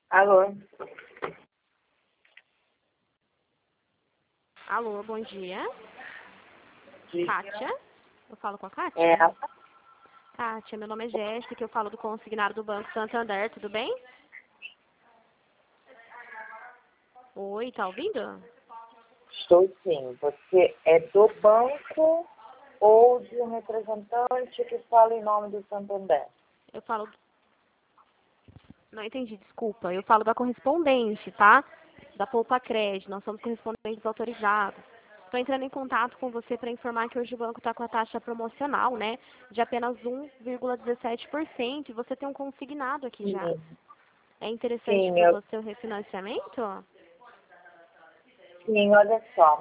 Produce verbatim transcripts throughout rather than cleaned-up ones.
Alô? Alô, bom dia. Sim. Kátia? Eu falo com a Kátia? É, Kátia, meu nome é Jéssica, eu falo do consignado do Banco Santander, tudo bem? Oi, tá ouvindo? estou sim. Você é do banco ou de um representante que fala em nome do Santander? Eu falo... Não entendi, desculpa. Eu falo da correspondente, tá? Da Poupa Crédito, nós somos correspondentes autorizados. Estou entrando em contato com você para informar que hoje o banco está com a taxa promocional, né? De apenas um vírgula dezessete por cento e você tem um consignado aqui já. Sim, É interessante sim, para eu, você o refinanciamento? sim, olha só.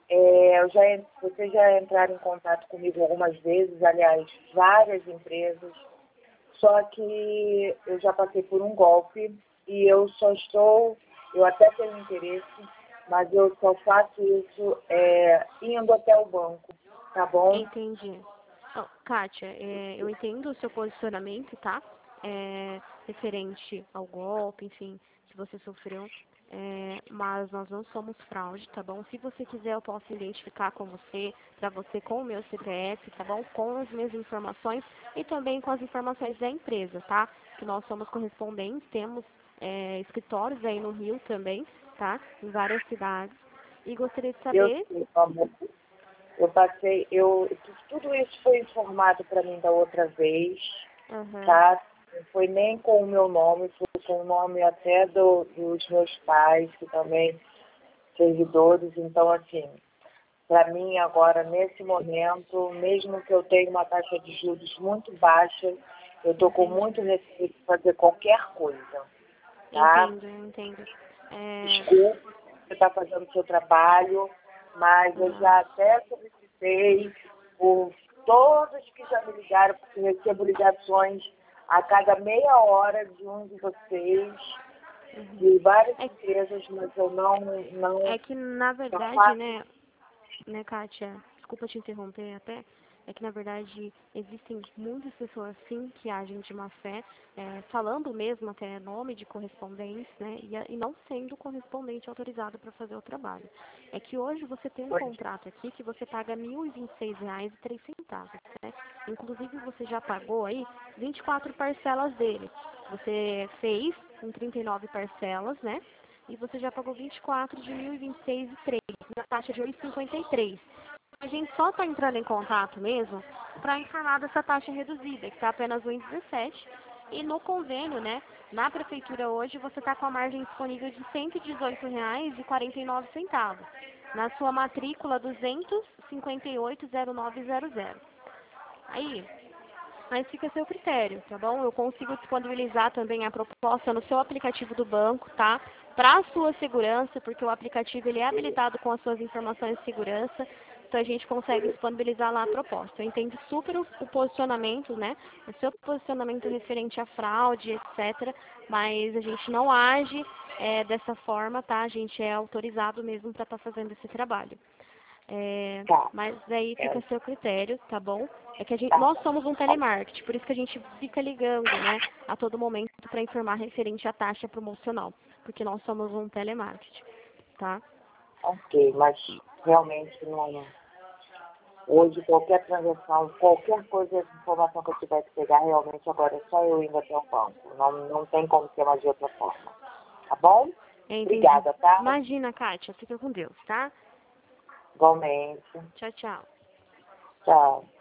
É, eu já, vocês já entraram em contato comigo algumas vezes, aliás, várias empresas, só que eu já passei por um golpe e eu só estou, eu até tenho interesse, mas eu só faço isso é, indo até o banco, tá bom? Entendi. Ó, Kátia, é, eu entendo o seu posicionamento, tá? É, referente ao golpe, enfim, que você sofreu. É, mas nós não somos fraude, tá bom? Se você quiser, eu posso identificar com você, para você com o meu C P F, tá bom? Com as minhas informações e também com as informações da empresa, tá? Que nós somos correspondentes, temos é, escritórios aí no Rio também, tá? Em várias cidades. E gostaria de Eu saber... sei, amor. Eu passei, eu, tudo isso foi informado para mim da outra vez, Aham. tá? Não foi nem com o meu nome, foi com o nome até do, dos meus pais, que também servidores. Então, assim, para mim agora, nesse momento, mesmo que eu tenha uma taxa de juros muito baixa, eu estou com Entendi. muito receio de fazer qualquer coisa, tá? Entendo, entendo. É, Desculpe, você está fazendo o seu trabalho, mas eu aham, já até solicitei por todos que já me ligaram, porque eu recebo ligações a cada meia hora de um de vocês, uhum. de várias É, empresas, mas eu não, não, é que, na não verdade, faço. né, né, Kátia, desculpa te interromper até, é que, na verdade, existem muitas pessoas, sim, que agem de má fé, é, falando mesmo até nome de correspondente, né, e, a- e não sendo correspondente autorizado para fazer o trabalho. É que hoje você tem um contrato aqui que você paga mil e vinte e seis reais e três centavos, né? Inclusive, você já pagou aí vinte e quatro parcelas dele. Você fez com trinta e nove parcelas, né? E você já pagou vinte e quatro de mil e vinte e seis e três, na taxa de oito vírgula cinquenta e três. A gente só está entrando em contato mesmo para informar dessa taxa reduzida, que está apenas um vírgula dezessete. E no convênio, né, na prefeitura hoje, você está com a margem disponível de cento e dezoito reais e quarenta e nove centavos. Na sua matrícula duzentos e cinquenta e oito zero nove zero zero. Aí, mas fica a seu critério, tá bom? Eu consigo disponibilizar também a proposta no seu aplicativo do banco, tá? Para a sua segurança, porque o aplicativo ele é habilitado com as suas informações de segurança, então a gente consegue disponibilizar lá a proposta. Eu entendo super o, o posicionamento, né? O seu posicionamento referente à fraude, etcétera. Mas a gente não age é, dessa forma, tá? A gente é autorizado mesmo para estar fazendo esse trabalho. É, Tá, mas aí fica é, a seu critério, tá bom? É que a gente, tá. nós somos um telemarketing, por isso que a gente fica ligando, né, a todo momento para informar referente à taxa promocional, porque nós somos um telemarketing, tá? Ok, mas realmente não. Hoje, qualquer transação, qualquer coisa, informação que eu tiver que pegar, realmente agora é só eu indo até o banco. Não, não tem como ser mais de outra forma. Tá bom? É, entendi. Obrigada, tá? Imagina, Kátia, fica com Deus, tá? Igualmente. Tchau, tchau. Tchau.